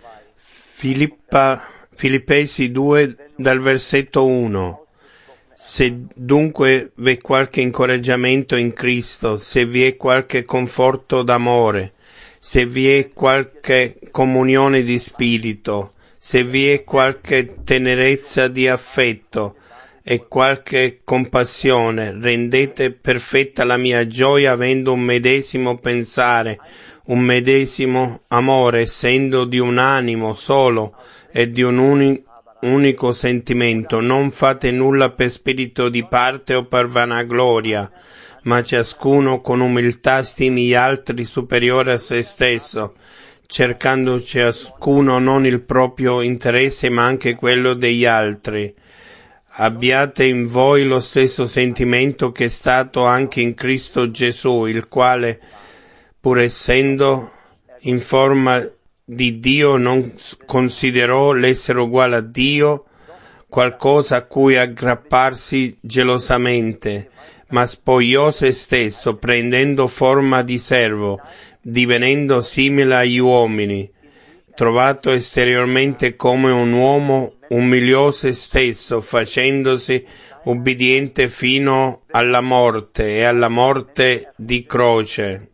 Filippesi 2 dal versetto 1. Se dunque v'è qualche incoraggiamento in Cristo, se vi è qualche conforto d'amore, se vi è qualche comunione di spirito, se vi è qualche tenerezza di affetto e qualche compassione, rendete perfetta la mia gioia avendo un medesimo pensare, un medesimo amore, essendo di un animo solo e di un unico sentimento. Non fate nulla per spirito di parte o per vanagloria, ma ciascuno con umiltà stimi gli altri superiori a se stesso, cercando ciascuno non il proprio interesse ma anche quello degli altri. Abbiate in voi lo stesso sentimento che è stato anche in Cristo Gesù, il quale, pur essendo in forma di Dio, non considerò l'essere uguale a Dio qualcosa a cui aggrapparsi gelosamente, ma spogliò se stesso, prendendo forma di servo, divenendo simile agli uomini. Trovato esteriormente come un uomo, umiliò se stesso, facendosi ubbidiente fino alla morte e alla morte di croce.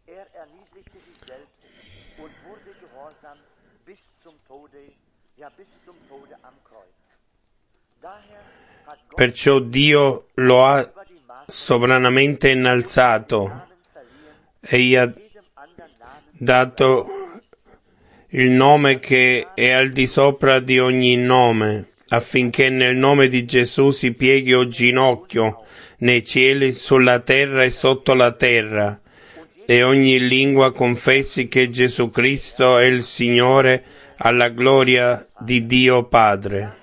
Perciò Dio lo ha sovranamente innalzato e gli ha dato il nome che è al di sopra di ogni nome, affinché nel nome di Gesù si pieghi ogni ginocchio nei cieli, sulla terra e sotto la terra, e ogni lingua confessi che Gesù Cristo è il Signore, alla gloria di Dio Padre.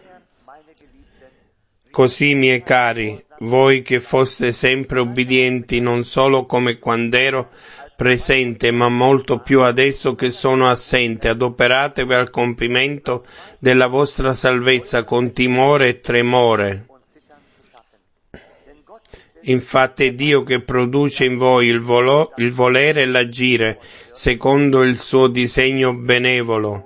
Così, miei cari, voi che foste sempre ubbidienti, non solo come quand'ero presente, ma molto più adesso che sono assente, adoperatevi al compimento della vostra salvezza con timore e tremore. Infatti è Dio che produce in voi il volere e l'agire, secondo il suo disegno benevolo.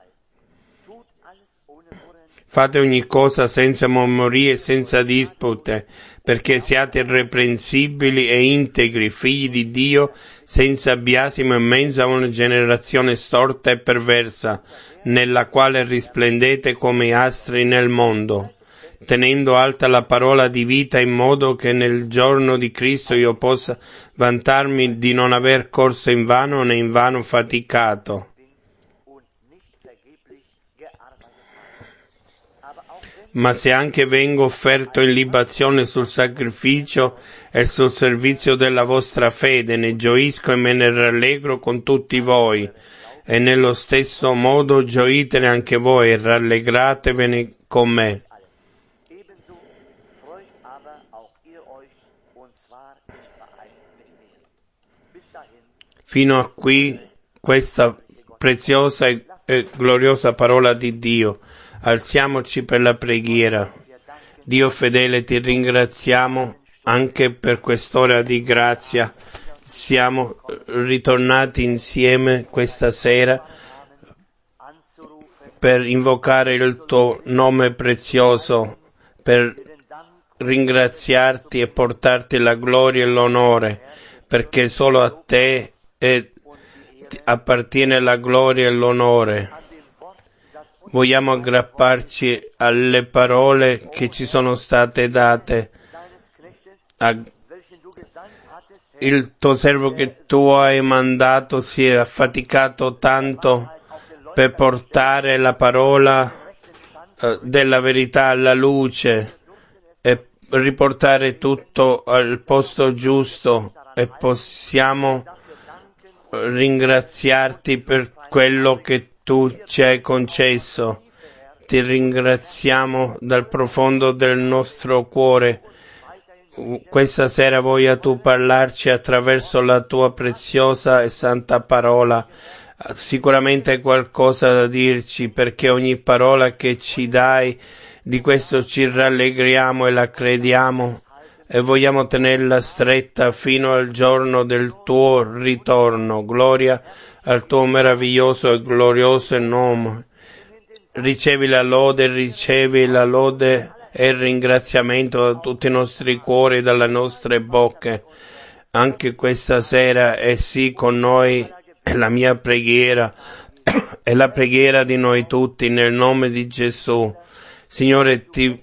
Fate ogni cosa senza mormorie e senza dispute, perché siate irreprensibili e integri, figli di Dio, senza biasimo in mezzo a una generazione storta e perversa, nella quale risplendete come astri nel mondo, tenendo alta la parola di vita, in modo che nel giorno di Cristo io possa vantarmi di non aver corso invano né invano faticato. Ma se anche vengo offerto in libazione sul sacrificio e sul servizio della vostra fede, ne gioisco e me ne rallegro con tutti voi, e nello stesso modo gioitene anche voi e rallegratevene con me. Fino a qui questa preziosa e gloriosa parola di Dio. Alziamoci per la preghiera. Dio fedele, ti ringraziamo anche per quest'ora di grazia. Siamo ritornati insieme questa sera per invocare il tuo nome prezioso, per ringraziarti e portarti la gloria e l'onore, perché solo a te appartiene la gloria e l'onore. Vogliamo aggrapparci alle parole che ci sono state date. Il tuo servo che tu hai mandato si è affaticato tanto per portare la parola della verità alla luce e riportare tutto al posto giusto, e possiamo ringraziarti per quello che tu ci hai concesso. Ti ringraziamo dal profondo del nostro cuore. Questa sera voglia tu parlarci attraverso la tua preziosa e santa parola. Sicuramente hai qualcosa da dirci, perché ogni parola che ci dai, di questo ci rallegriamo e la crediamo, e vogliamo tenerla stretta fino al giorno del tuo ritorno. Gloria al tuo meraviglioso e glorioso nome. Ricevi la lode e il ringraziamento da tutti i nostri cuori e dalle nostre bocche. Anche questa sera è sì con noi la mia preghiera e la preghiera di noi tutti nel nome di Gesù. Signore, ti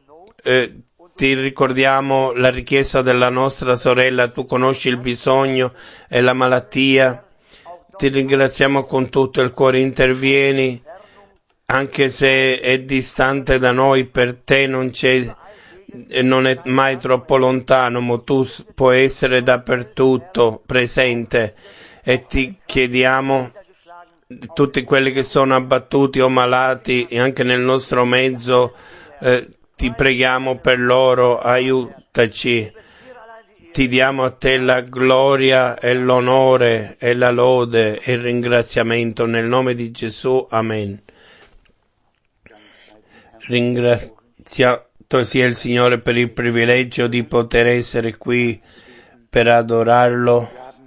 ricordiamo la richiesta della nostra sorella, tu conosci il bisogno e la malattia. Ti ringraziamo con tutto il cuore, intervieni, anche se è distante da noi, per te non è mai troppo lontano, ma tu puoi essere dappertutto presente, e ti chiediamo tutti quelli che sono abbattuti o malati anche nel nostro mezzo, ti preghiamo per loro, aiutaci. Ti diamo a te la gloria e l'onore e la lode e il ringraziamento nel nome di Gesù. Amen. Ringraziato sia il Signore per il privilegio di poter essere qui per adorarlo.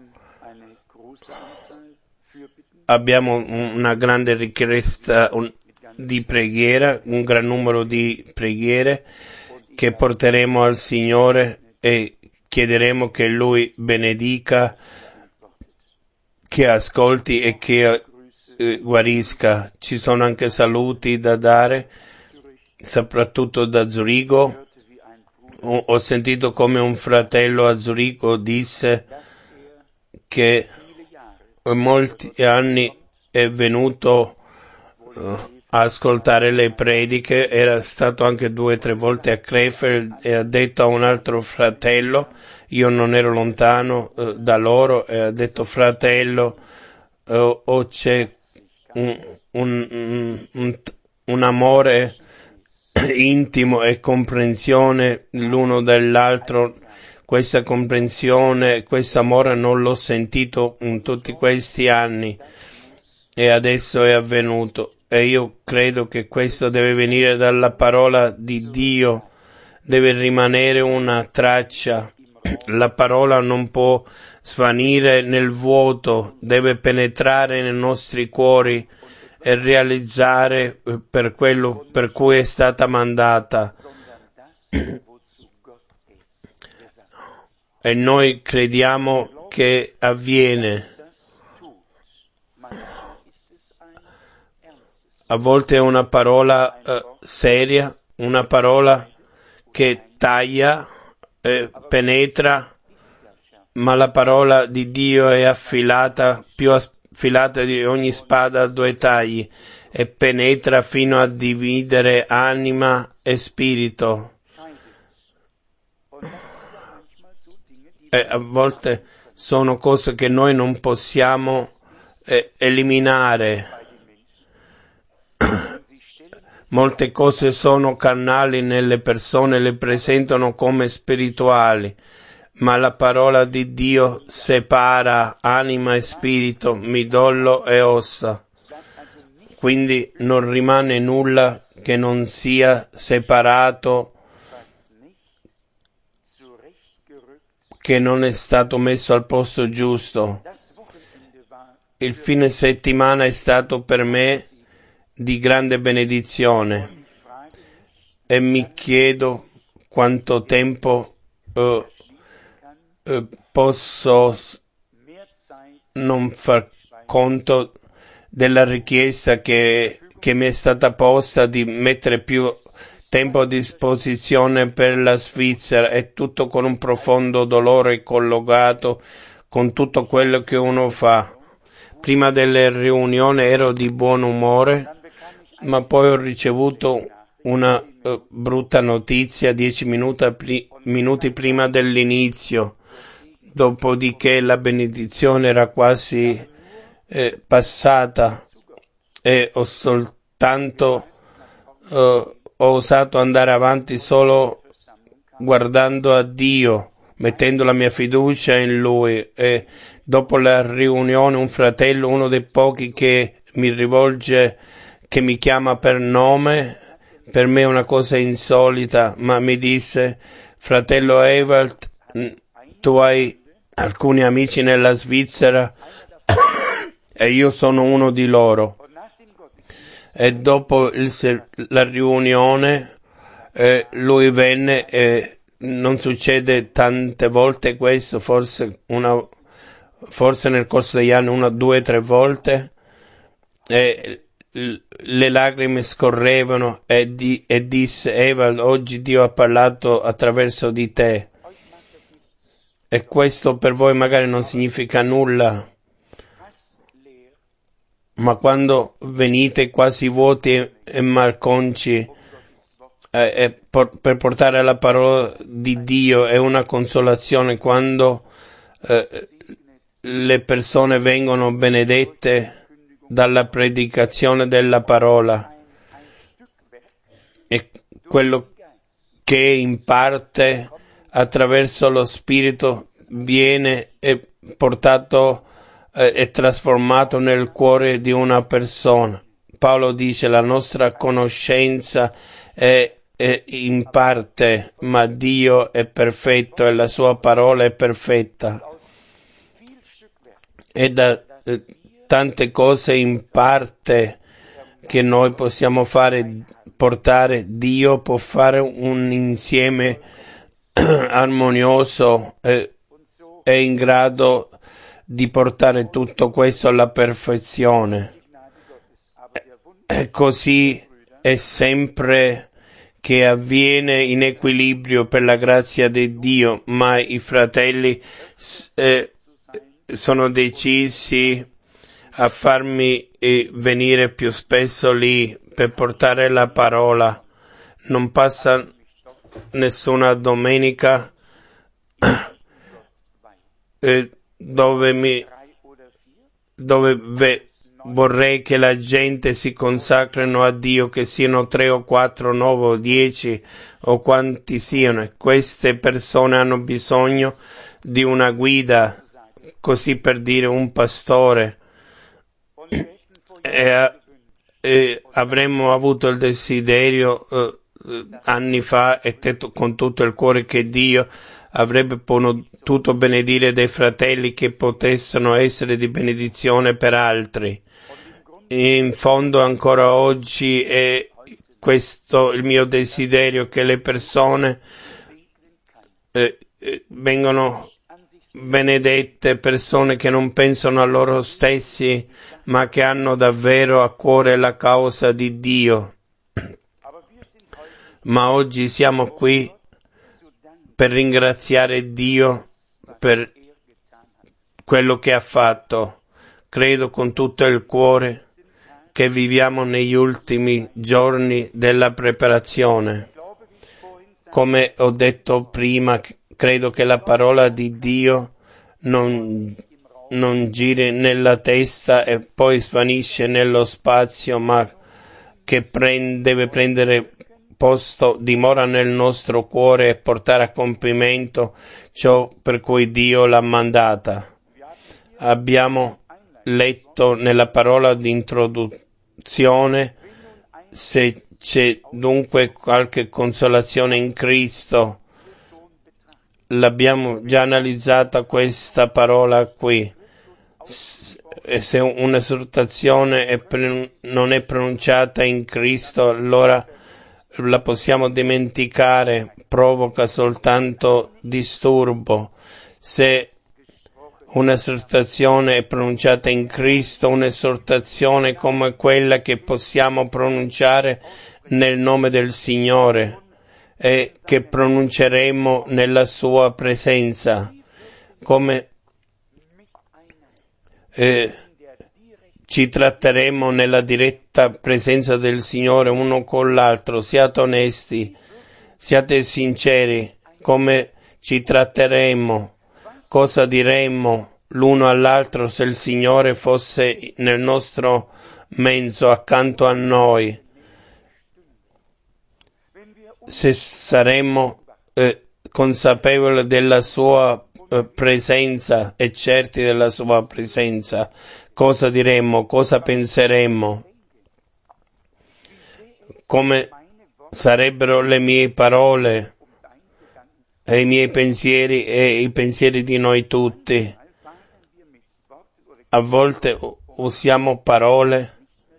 Abbiamo una grande richiesta di preghiera, un gran numero di preghiere che porteremo al Signore e chiederemo che Lui benedica, che ascolti e che guarisca. Ci sono anche saluti da dare, soprattutto da Zurigo. Ho sentito come un fratello a Zurigo disse che molti anni è venuto a ascoltare le prediche, era stato anche 2 o 3 volte a Krefeld e ha detto a un altro fratello, io non ero lontano da loro, e ha detto: fratello, c'è un amore intimo e comprensione l'uno dell'altro. Questa comprensione, questo amore non l'ho sentito in tutti questi anni e adesso è avvenuto, e io credo che questo deve venire dalla parola di Dio, deve rimanere una traccia. La parola non può svanire nel vuoto, deve penetrare nei nostri cuori e realizzare per quello per cui è stata mandata. E noi crediamo che avviene. A volte è una parola seria, una parola che taglia, penetra, ma la parola di Dio è affilata, più affilata di ogni spada a 2 tagli, e penetra fino a dividere anima e spirito. E a volte sono cose che noi non possiamo eliminare. Molte cose sono carnali nelle persone, le presentano come spirituali, ma la parola di Dio separa anima e spirito, midollo e ossa. Quindi non rimane nulla che non sia separato, che non è stato messo al posto giusto. Il fine settimana è stato per me di grande benedizione e mi chiedo quanto tempo posso non far conto della richiesta che mi è stata posta di mettere più tempo a disposizione per la Svizzera, e tutto con un profondo dolore collegato con tutto quello che uno fa. Prima delle riunioni ero di buon umore, ma poi ho ricevuto una brutta notizia 10 minuti prima dell'inizio. Dopodiché la benedizione era quasi passata e ho soltanto ho osato andare avanti solo guardando a Dio, mettendo la mia fiducia in Lui. E dopo la riunione un fratello, uno dei pochi che mi rivolge, che mi chiama per nome, per me è una cosa insolita, ma mi disse: Fratello Ewald, tu hai alcuni amici nella Svizzera e io sono uno di loro. E dopo la riunione lui venne e non succede tante volte questo, forse nel corso degli anni 1, 2, 3 volte, e le lacrime scorrevano e disse: Ewald, oggi Dio ha parlato attraverso di te. E questo per voi magari non significa nulla, ma quando venite quasi vuoti e malconci per portare la parola di Dio è una consolazione quando le persone vengono benedette dalla predicazione della parola, e quello che in parte attraverso lo Spirito viene portato e trasformato nel cuore di una persona. Paolo dice: la nostra conoscenza è in parte, ma Dio è perfetto e la sua parola è perfetta. E da tante cose in parte che noi possiamo portare, Dio può fare un insieme armonioso e è in grado di portare tutto questo alla perfezione. E così è sempre che avviene in equilibrio per la grazia di Dio, ma i fratelli sono decisi a farmi venire più spesso lì per portare la parola. Non passa nessuna domenica dove vorrei che la gente si consacrino a Dio, che siano 3 o 4, 9 o 10 o quanti siano. E queste persone hanno bisogno di una guida, così per dire un pastore. E avremmo avuto il desiderio anni fa e con tutto il cuore che Dio avrebbe potuto benedire dei fratelli che potessero essere di benedizione per altri. In fondo ancora oggi è questo il mio desiderio, che le persone vengono benedette, persone che non pensano a loro stessi, ma che hanno davvero a cuore la causa di Dio. Ma oggi siamo qui per ringraziare Dio per quello che ha fatto. Credo con tutto il cuore che viviamo negli ultimi giorni della preparazione. Come ho detto prima, credo che la parola di Dio non giri nella testa e poi svanisce nello spazio, ma che deve prendere posto, dimora nel nostro cuore e portare a compimento ciò per cui Dio l'ha mandata. Abbiamo letto nella parola di introduzione: se c'è dunque qualche consolazione in Cristo. L'abbiamo già analizzata questa parola qui. Se un'esortazione non è pronunciata in Cristo, allora la possiamo dimenticare, provoca soltanto disturbo. Se un'esortazione è pronunciata in Cristo, un'esortazione come quella che possiamo pronunciare nel nome del Signore e che pronunceremo nella sua presenza, come ci tratteremo nella diretta presenza del Signore uno con l'altro. Siate onesti, siate sinceri, come ci tratteremo, cosa diremmo l'uno all'altro se il Signore fosse nel nostro mezzo, accanto a noi. Se saremmo consapevoli della sua presenza e certi della sua presenza, cosa diremmo, cosa penseremmo, come sarebbero le mie parole e i miei pensieri e i pensieri di noi tutti. A volte usiamo parole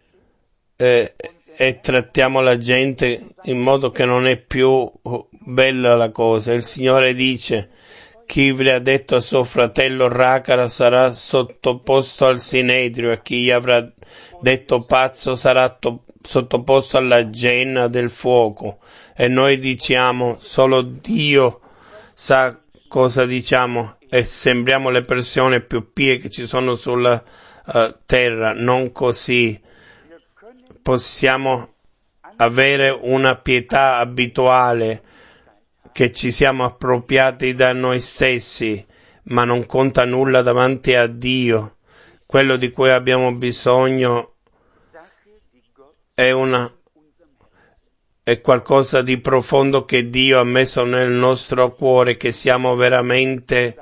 e trattiamo la gente in modo che non è più bella la cosa. Il Signore dice: chi vi ha detto a suo fratello racara sarà sottoposto al sinedrio, e chi gli avrà detto pazzo sarà sottoposto alla genna del fuoco. E noi diciamo: solo Dio sa cosa diciamo, e sembriamo le persone più pie che ci sono sulla terra. Non così. Possiamo avere una pietà abituale, che ci siamo appropriati da noi stessi, ma non conta nulla davanti a Dio. Quello di cui abbiamo bisogno è qualcosa di profondo che Dio ha messo nel nostro cuore, che siamo veramente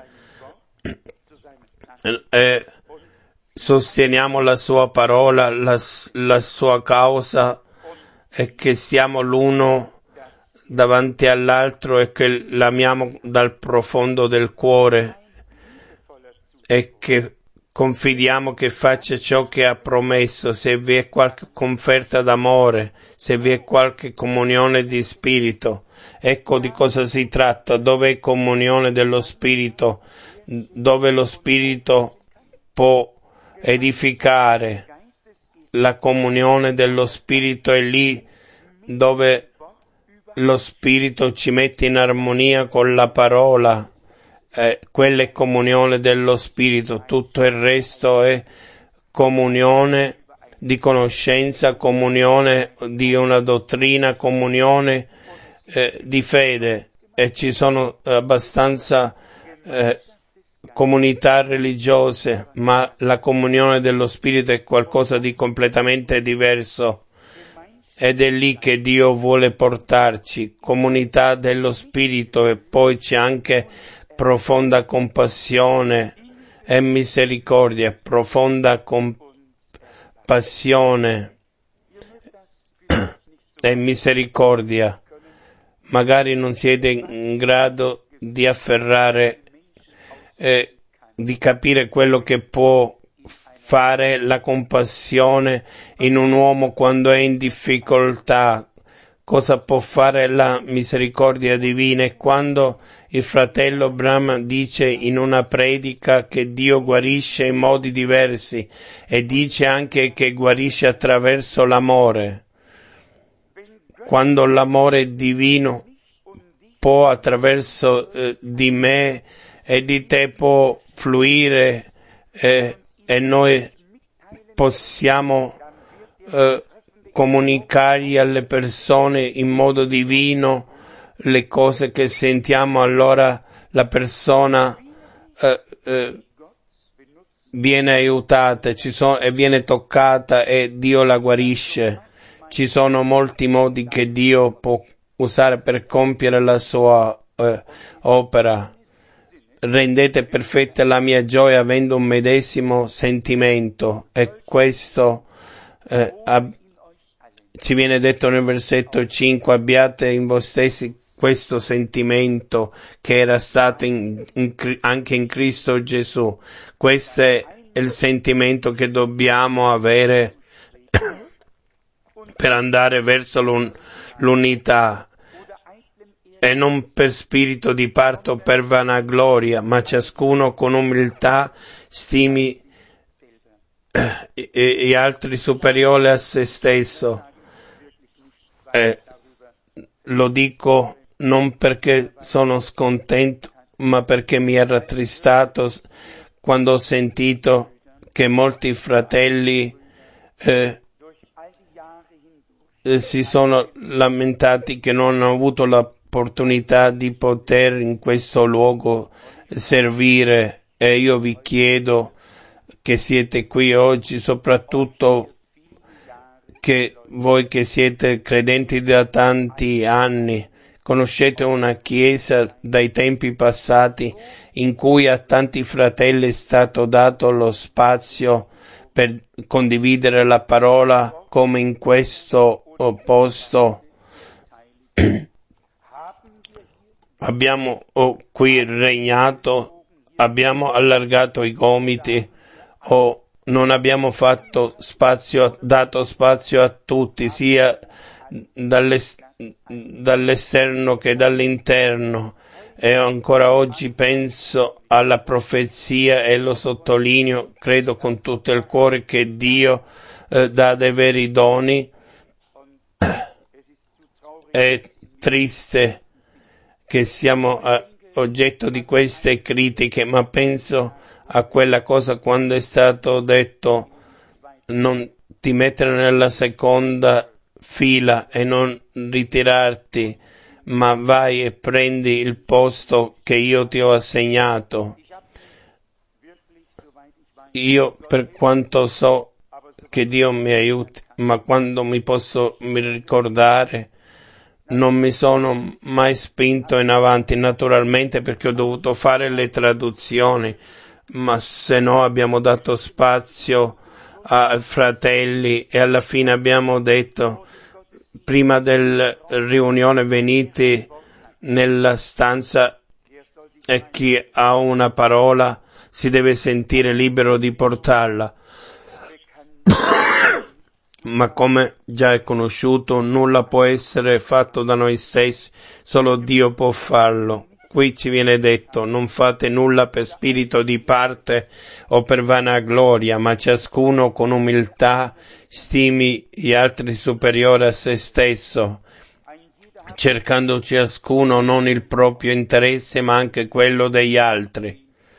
sosteniamo la sua parola, la sua causa, e che stiamo l'uno davanti all'altro e che l'amiamo dal profondo del cuore e che confidiamo che faccia ciò che ha promesso. Se vi è qualche conferta d'amore, se vi è qualche comunione di spirito, ecco di cosa si tratta. Dove è comunione dello spirito, dove lo spirito può edificare, la comunione dello spirito è lì dove lo spirito ci mette in armonia con la parola. Quella è comunione dello spirito. Tutto il resto è comunione di conoscenza, comunione di una dottrina, comunione di fede, e ci sono abbastanza comunità religiose, ma la comunione dello spirito è qualcosa di completamente diverso, ed è lì che Dio vuole portarci, comunità dello spirito. E poi c'è anche profonda compassione e misericordia, profonda compassione e misericordia. Magari non siete in grado di afferrare di capire quello che può fare la compassione in un uomo quando è in difficoltà, cosa può fare la misericordia divina. E quando il fratello Branham dice in una predica che Dio guarisce in modi diversi, e dice anche che guarisce attraverso l'amore, quando l'amore divino può attraverso di me e di te può fluire, e noi possiamo comunicare alle persone in modo divino le cose che sentiamo, allora la persona viene aiutata e viene toccata e Dio la guarisce. Ci sono molti modi che Dio può usare per compiere la sua opera. Rendete perfetta la mia gioia avendo un medesimo sentimento, e questo ci viene detto nel versetto 5: abbiate in voi stessi questo sentimento che era stato anche in Cristo Gesù. Questo è il sentimento che dobbiamo avere per andare verso l'unità, e non per spirito di parto o per vanagloria, ma ciascuno con umiltà stimi gli altri superiori a se stesso. Lo dico non perché sono scontento, ma perché mi è rattristato quando ho sentito che molti fratelli si sono lamentati che non hanno avuto l'opportunità di poter in questo luogo servire, e io vi chiedo che siete qui oggi, soprattutto che voi che siete credenti da tanti anni, conoscete una chiesa dai tempi passati in cui a tanti fratelli è stato dato lo spazio per condividere la parola, come in questo posto abbiamo qui regnato, abbiamo allargato i gomiti o non abbiamo dato spazio a tutti, sia dall'esterno che dall'interno. E ancora oggi penso alla profezia e lo sottolineo, credo con tutto il cuore che Dio dà dei veri doni. È triste che siamo oggetto di queste critiche, ma penso a quella cosa quando è stato detto non ti mettere nella seconda fila e non ritirarti, ma vai e prendi il posto che io ti ho assegnato. Io, per quanto so che Dio mi aiuti, ma quando mi ricordare, non mi sono mai spinto in avanti, naturalmente perché ho dovuto fare le traduzioni, ma se no abbiamo dato spazio ai fratelli e alla fine abbiamo detto prima della riunione venite nella stanza e chi ha una parola si deve sentire libero di portarla. Ma come già è conosciuto, nulla può essere fatto da noi stessi, solo Dio può farlo. Qui ci viene detto, non fate nulla per spirito di parte o per vanagloria, ma ciascuno con umiltà stimi gli altri superiori a se stesso, cercando ciascuno non il proprio interesse, ma anche quello degli altri.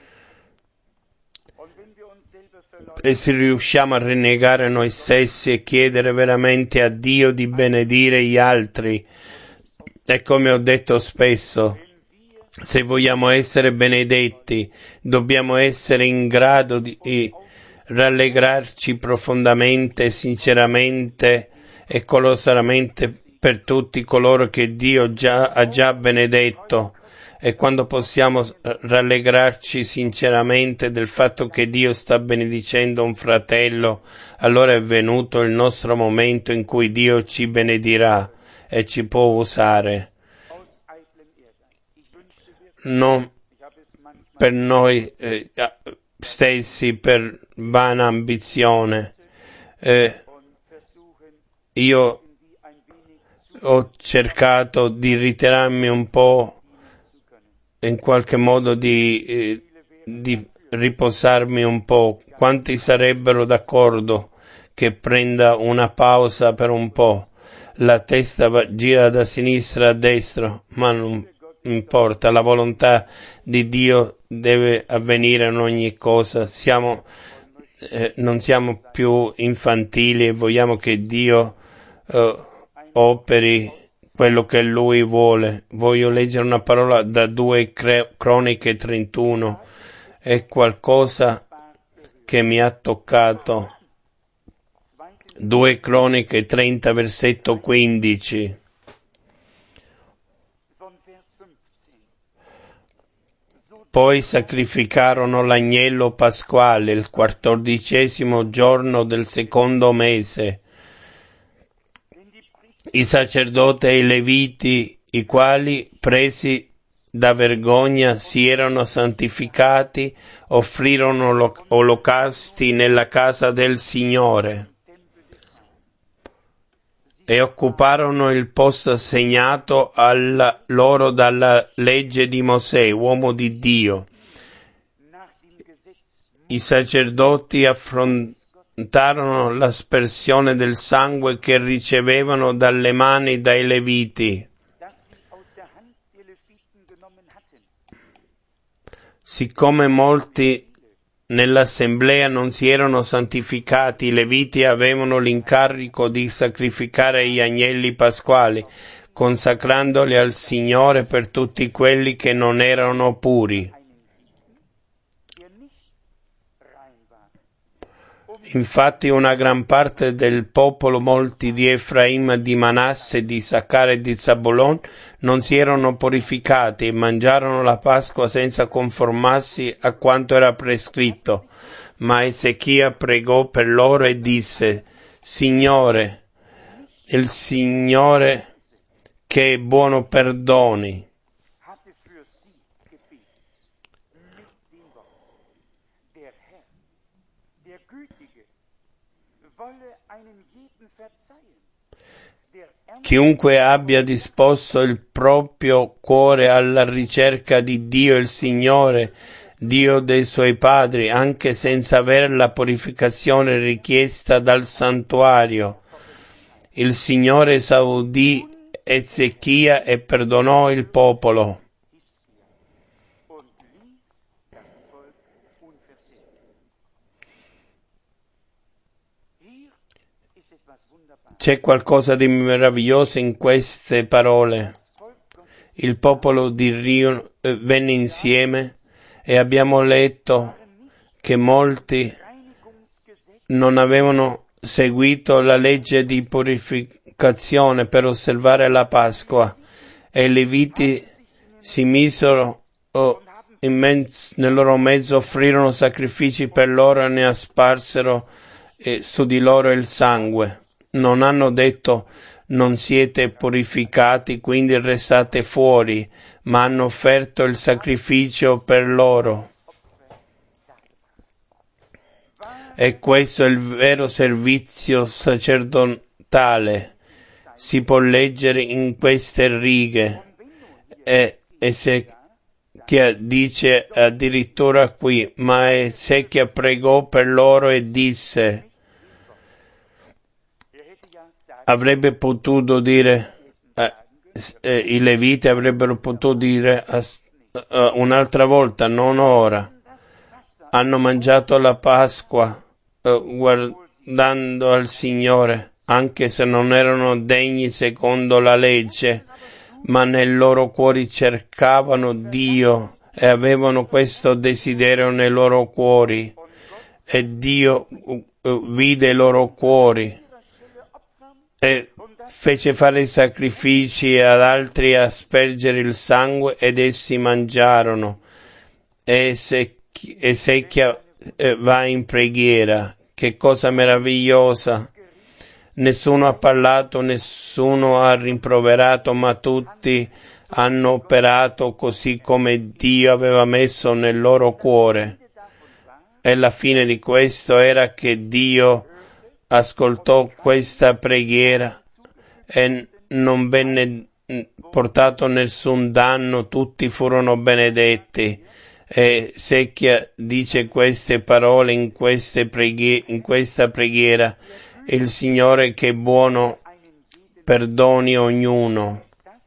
E se riusciamo a rinnegare noi stessi e chiedere veramente a Dio di benedire gli altri, e come ho detto spesso, se vogliamo essere benedetti, dobbiamo essere in grado di rallegrarci profondamente, sinceramente e colossalmente per tutti coloro che Dio ha già benedetto. E quando possiamo rallegrarci sinceramente del fatto che Dio sta benedicendo un fratello, allora è venuto il nostro momento in cui Dio ci benedirà e ci può usare. Non per noi stessi, per vana ambizione. Io ho cercato di ritirarmi un po', in qualche modo di riposarmi un po'. Quanti sarebbero d'accordo che prenda una pausa per un po'? La testa gira da sinistra a destra, ma non importa, la volontà di Dio deve avvenire in ogni cosa. Non siamo più infantili e vogliamo che Dio operi quello che Lui vuole. Voglio leggere una parola da 2 Croniche 31, è qualcosa che mi ha toccato. 2 Croniche 30, versetto 15. Poi sacrificarono l'agnello pasquale il 14° giorno del secondo mese. I sacerdoti e i leviti, i quali, presi da vergogna, si erano santificati, offrirono olocausti nella casa del Signore e occuparono il posto assegnato loro dalla legge di Mosè, uomo di Dio. I sacerdoti affrontarono l'aspersione del sangue che ricevevano dalle mani dai leviti. Siccome molti nell'assemblea non si erano santificati, i leviti avevano l'incarico di sacrificare gli agnelli pasquali, consacrandoli al Signore per tutti quelli che non erano puri. Infatti una gran parte del popolo, molti di Efraim, di Manasse, di Isaccar e di Zabulon, non si erano purificati e mangiarono la Pasqua senza conformarsi a quanto era prescritto. Ma Ezechia pregò per loro e disse: Signore, il Signore che è buono perdoni, Chiunque abbia disposto il proprio cuore alla ricerca di Dio il Signore, Dio dei suoi padri, anche senza avere la purificazione richiesta dal santuario, il Signore esaudì Ezechia e perdonò il popolo. C'è qualcosa di meraviglioso in queste parole. Il popolo di Rio venne insieme e abbiamo letto che molti non avevano seguito la legge di purificazione per osservare la Pasqua e i Leviti si misero nel loro mezzo, offrirono sacrifici per loro e ne asparsero su di loro il sangue. Non hanno detto non siete purificati, quindi restate fuori, ma hanno offerto il sacrificio per loro. E questo è il vero servizio sacerdotale. Si può leggere in queste righe. E Ezechia dice addirittura qui, ma Ezechia pregò per loro e disse, avrebbe potuto dire, i Leviti avrebbero potuto dire un'altra volta, non ora. Hanno mangiato la Pasqua guardando al Signore, anche se non erano degni secondo la legge, ma nel loro cuore cercavano Dio e avevano questo desiderio nei loro cuori, e Dio vide i loro cuori e fece fare sacrifici ad altri a aspergere il sangue, ed essi mangiarono. E Ezechia va in preghiera. Che cosa meravigliosa! Nessuno ha parlato, nessuno ha rimproverato, ma tutti hanno operato così come Dio aveva messo nel loro cuore. E la fine di questo era che Dio ascoltò questa preghiera e non venne portato nessun danno, tutti furono benedetti. E Ezechia dice queste parole in questa preghiera: il Signore che è buono perdoni ognuno.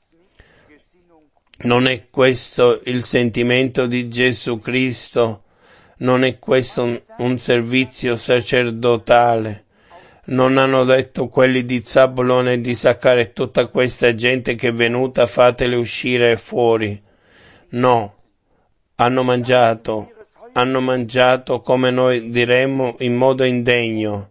Non è questo il sentimento di Gesù Cristo? Non è questo un servizio sacerdotale? Non hanno detto quelli di Zabulone e di Isaccar, tutta questa gente che è venuta, fatele uscire fuori? No, hanno mangiato come noi diremmo in modo indegno.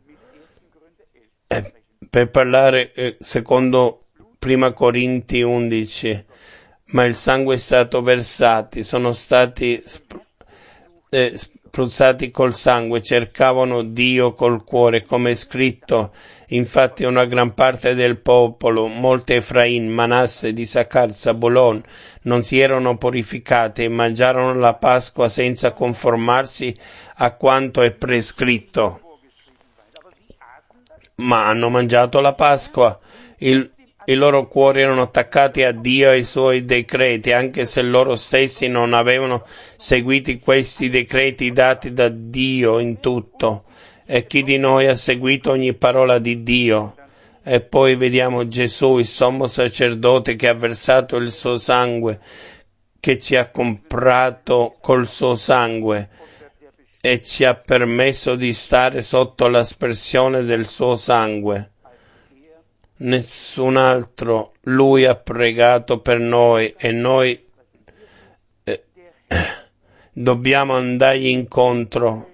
Per parlare secondo Prima Corinti 11, ma il sangue è stato versato, sono stati spruzzati col sangue, cercavano Dio col cuore, come è scritto. Infatti una gran parte del popolo, molti Efraim, Manasse, di Isaccar, Zabulon, non si erano purificati e mangiarono la Pasqua senza conformarsi a quanto è prescritto. Ma hanno mangiato la Pasqua. I loro cuori erano attaccati a Dio e ai suoi decreti, anche se loro stessi non avevano seguito questi decreti dati da Dio in tutto. E chi di noi ha seguito ogni parola di Dio? E poi vediamo Gesù, il sommo sacerdote, che ha versato il suo sangue, che ci ha comprato col suo sangue e ci ha permesso di stare sotto l'aspersione del suo sangue. Nessun altro. Lui ha pregato per noi e noi dobbiamo andargli incontro.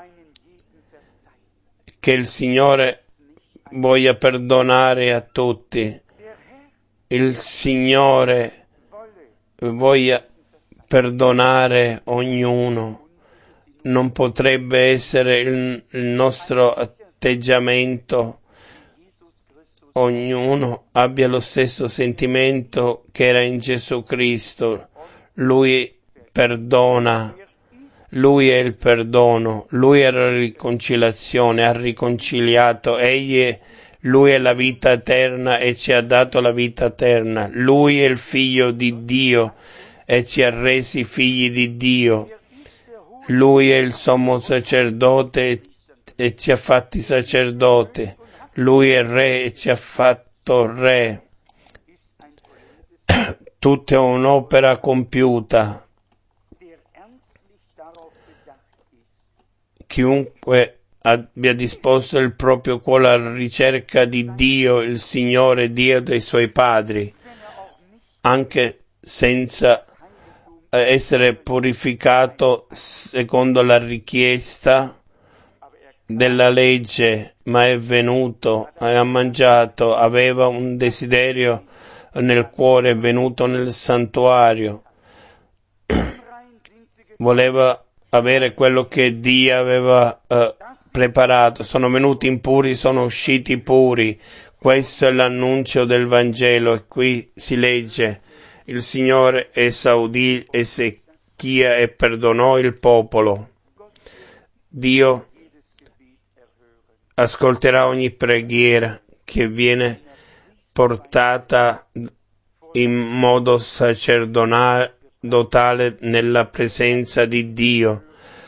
Che il Signore voglia perdonare a tutti. Il Signore voglia perdonare ognuno. Non potrebbe essere il nostro atteggiamento. Ognuno abbia lo stesso sentimento che era in Gesù Cristo. Lui perdona, Lui è il perdono, Lui è la riconciliazione, ha riconciliato, Egli è Lui è la vita eterna e ci ha dato la vita eterna. Lui è il Figlio di Dio e ci ha resi figli di Dio. Lui è il sommo sacerdote e ci ha fatti sacerdote. Lui è Re e ci ha fatto Re. Tutta è un'opera compiuta. Chiunque abbia disposto il proprio cuore alla ricerca di Dio, il Signore Dio dei suoi padri, anche senza essere purificato secondo la richiesta della legge, ma è venuto e ha mangiato, aveva un desiderio nel cuore, è venuto nel santuario, voleva avere quello che Dio aveva preparato. Sono venuti impuri, sono usciti puri. Questo è l'annuncio del Vangelo e qui si legge: il Signore esaudì Ezechia e perdonò il popolo. Dio ascolterà ogni preghiera che viene portata in modo sacerdotale nella presenza di Dio.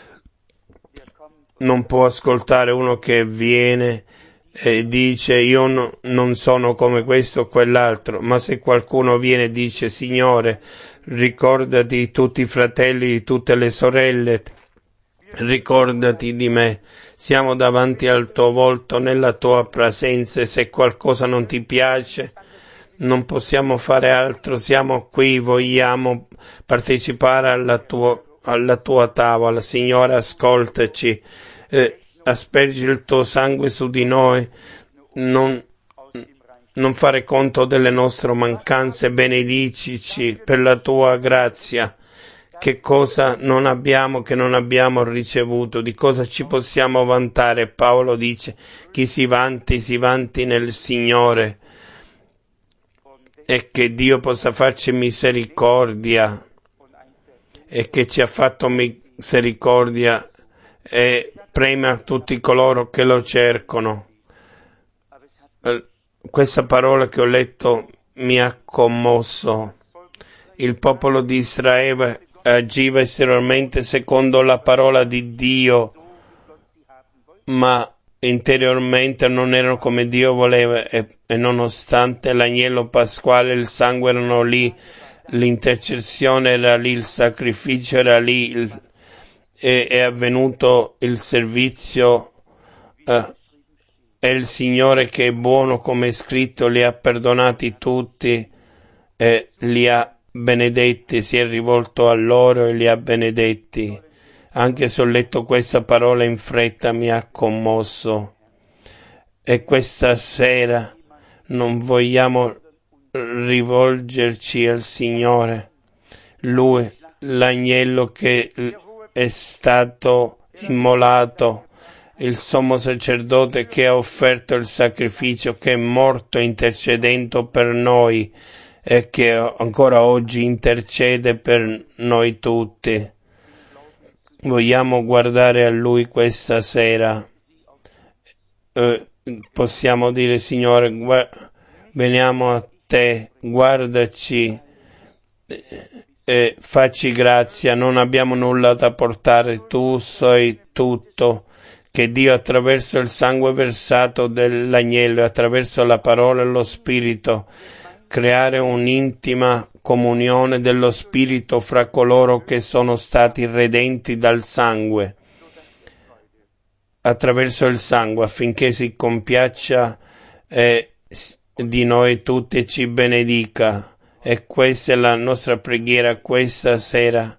Non può ascoltare uno che viene e dice io non sono come questo o quell'altro, ma se qualcuno viene e dice Signore, ricordati di tutti i fratelli, di tutte le sorelle, ricordati di me, siamo davanti al tuo volto nella tua presenza e se qualcosa non ti piace non possiamo fare altro, siamo qui, vogliamo partecipare alla tua tavola. Signore, ascoltaci, aspergi il tuo sangue su di noi, non fare conto delle nostre mancanze, benedicici per la tua grazia. Che cosa non abbiamo che non abbiamo ricevuto, di cosa ci possiamo vantare? Paolo dice, chi si vanti nel Signore. E che Dio possa farci misericordia e che ci ha fatto misericordia e premia tutti coloro che lo cercano. Questa parola che ho letto mi ha commosso. Il popolo di Israele agiva esteriormente secondo la parola di Dio, ma interiormente non erano come Dio voleva e nonostante l'agnello pasquale, il sangue erano lì, l'intercessione era lì, il sacrificio era lì, è avvenuto il servizio, è il Signore che è buono, come è scritto, li ha perdonati tutti e li ha benedetti, si è rivolto a loro e li ha benedetti. Anche se ho letto questa parola in fretta mi ha commosso. E questa sera non vogliamo rivolgerci al Signore. Lui, l'agnello che è stato immolato, il sommo sacerdote che ha offerto il sacrificio, che è morto intercedendo per noi e che ancora oggi intercede per noi tutti. Vogliamo guardare a Lui questa sera. Possiamo dire, Signore, veniamo a Te, guardaci e facci grazia, non abbiamo nulla da portare, Tu sei tutto. Che Dio attraverso il sangue versato dell'agnello e attraverso la parola e lo Spirito creare un'intima comunione dello Spirito fra coloro che sono stati redenti dal sangue, attraverso il sangue, affinché si compiaccia di noi tutti e ci benedica. E questa è la nostra preghiera questa sera,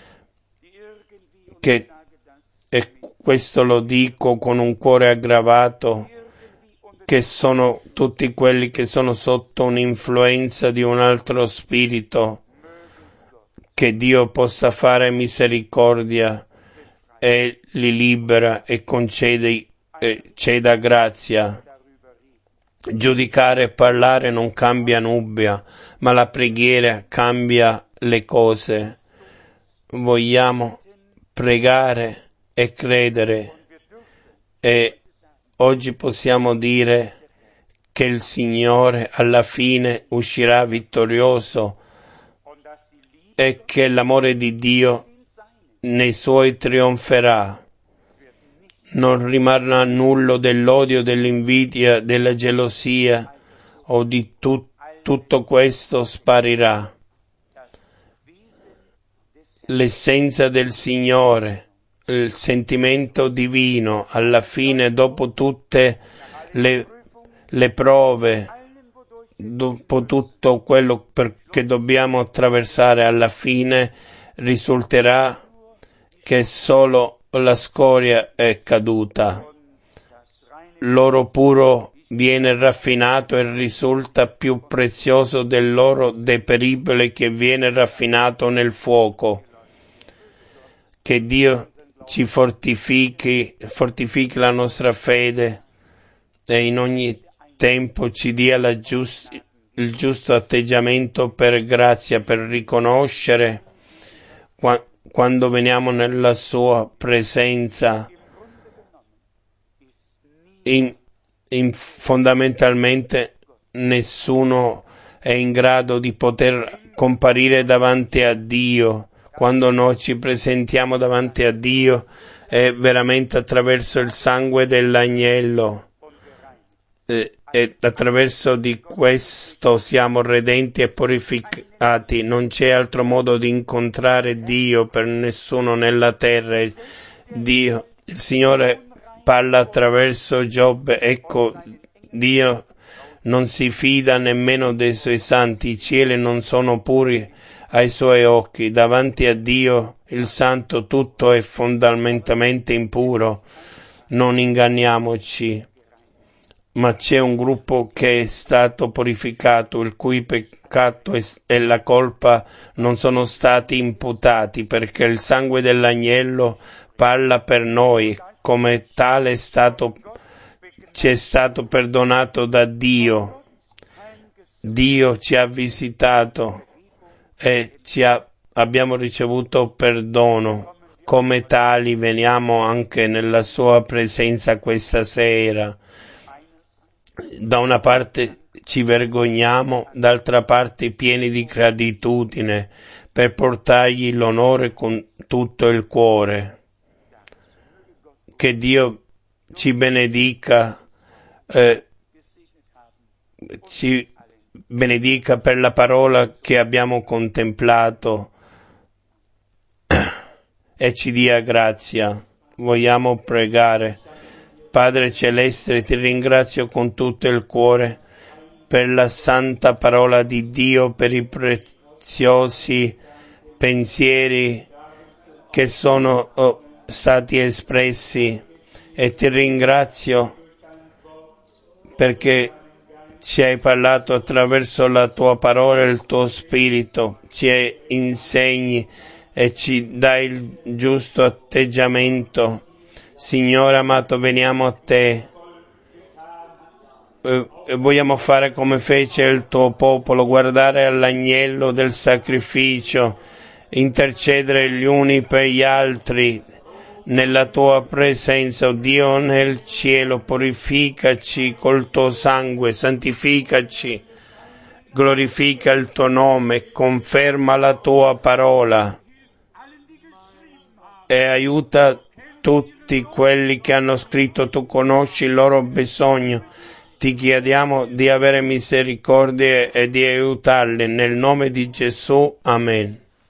e questo lo dico con un cuore aggravato, che sono tutti quelli che sono sotto un'influenza di un altro spirito, che Dio possa fare misericordia e li libera e ceda grazia. Giudicare e parlare non cambia nubbia, ma la preghiera cambia le cose. Vogliamo pregare e credere, e oggi possiamo dire che il Signore alla fine uscirà vittorioso e che l'amore di Dio nei suoi trionferà. Non rimarrà nulla dell'odio, dell'invidia, della gelosia o di tutto questo sparirà. L'essenza del Signore, il sentimento divino, alla fine, dopo tutte le prove, dopo tutto quello che dobbiamo attraversare, alla fine risulterà che solo la scoria è caduta. L'oro puro viene raffinato e risulta più prezioso dell'oro deperibile che viene raffinato nel fuoco. Che Dio ci fortifichi la nostra fede e in ogni tempo ci dia il giusto atteggiamento per grazia, per riconoscere quando veniamo nella sua presenza, fondamentalmente nessuno è in grado di poter comparire davanti a Dio. Quando noi ci presentiamo davanti a Dio è veramente attraverso il sangue dell'agnello e attraverso di questo siamo redenti e purificati. Non c'è altro modo di incontrare Dio per nessuno nella terra. Il Signore parla attraverso Giobbe. Ecco, Dio non si fida nemmeno dei suoi santi, i cieli non sono puri ai suoi occhi. Davanti a Dio il Santo tutto è fondamentalmente impuro. Non inganniamoci, ma c'è un gruppo che è stato purificato, il cui peccato e la colpa non sono stati imputati, perché il sangue dell'agnello parla per noi, come tale ci è stato perdonato da Dio. Dio ci ha visitato e abbiamo ricevuto perdono. Come tali veniamo anche nella sua presenza questa sera. Da una parte ci vergogniamo, d'altra parte pieni di gratitudine per portargli l'onore con tutto il cuore. Che Dio ci benedica, ci benedica per la parola che abbiamo contemplato e ci dia grazia. Vogliamo pregare. Padre Celeste, ti ringrazio con tutto il cuore per la santa parola di Dio, per i preziosi pensieri che sono stati espressi, e ti ringrazio perché ci hai parlato attraverso la tua parola e il tuo spirito, ci insegni e ci dai il giusto atteggiamento. Signore amato, veniamo a te e vogliamo fare come fece il tuo popolo, guardare all'agnello del sacrificio, intercedere gli uni per gli altri nella tua presenza. Oh Dio nel cielo, purificaci col tuo sangue, santificaci, glorifica il tuo nome, conferma la tua parola e aiuta tutti quelli che hanno scritto. Tu conosci il loro bisogno, ti chiediamo di avere misericordia e di aiutarli nel nome di Gesù. Amen.